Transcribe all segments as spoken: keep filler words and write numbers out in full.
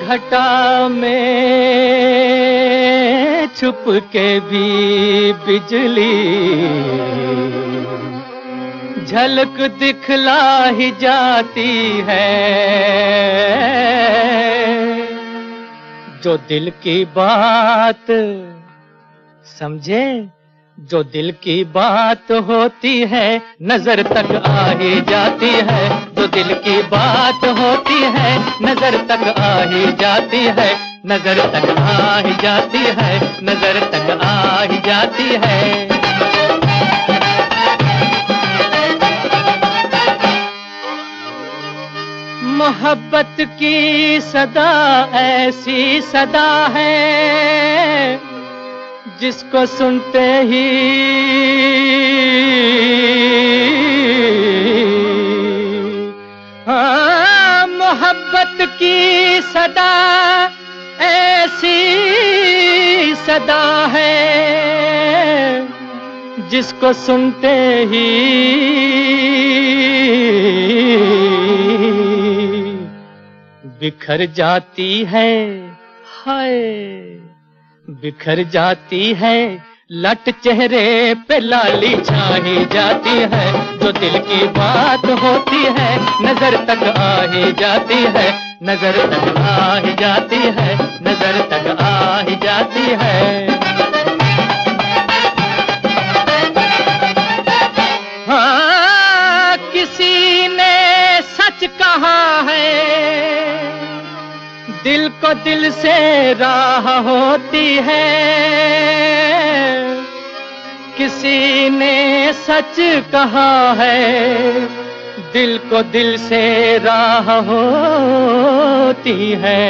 घटा में छुप के भी बिजली झलक दिखला ही जाती है। जो दिल की बात समझे, जो दिल की बात होती है नजर तक आ ही जाती है। जो दिल की बात होती है नजर तक आ ही जाती है। नजर तक आ ही जाती है, नजर तक आ ही जाती है। मोहब्बत की सदा ऐसी सदा है जिसको सुनते ही हाँ, मोहब्बत की सदा ऐसी सदा है जिसको सुनते ही बिखर जाती है। हाय बिखर जाती है, लट चेहरे पे लाली छाई जाती है। जो दिल की बात होती है नजर तक आ ही जाती है। नजर तक आ ही जाती है, नजर तक आ ही जाती है। हाँ, किसी ने सच कहा है दिल को दिल से राह होती है। किसी ने सच कहा है दिल को दिल से राह होती है।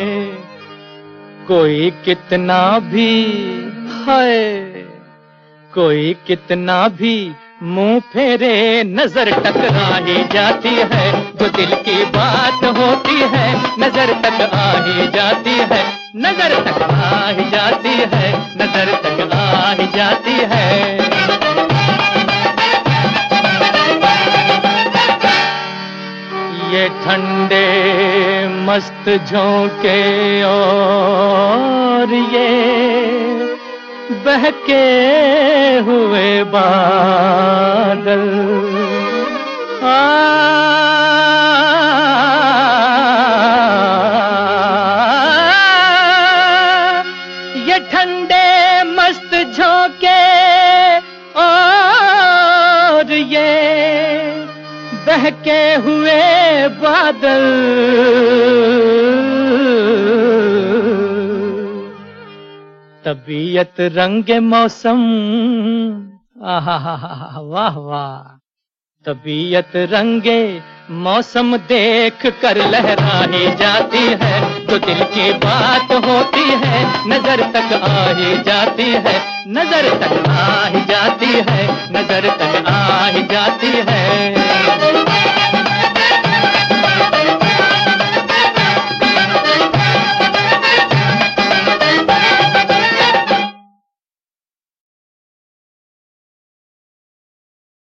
कोई कितना भी है, कोई कितना भी मुंह फेरे नजर टकरा ही जाती है। जो दिल की बात होती है नजर तक आ ही जाती है। नजर तक आ ही जाती है, नजर तक आ ही जाती है। ये ठंडे मस्त झोंके और ये बहके हुए बादल, आ, ये ठंडे मस्त झोंके और ये बहके हुए बादल तबीयत रंगे मौसम, आहा वाह वाह। तबीयत रंगे मौसम देख कर लहरा ही जाती है। जो दिल की बात होती है नजर तक आ ही जाती है। नजर तक आ ही जाती है, नजर तक आ ही जाती है।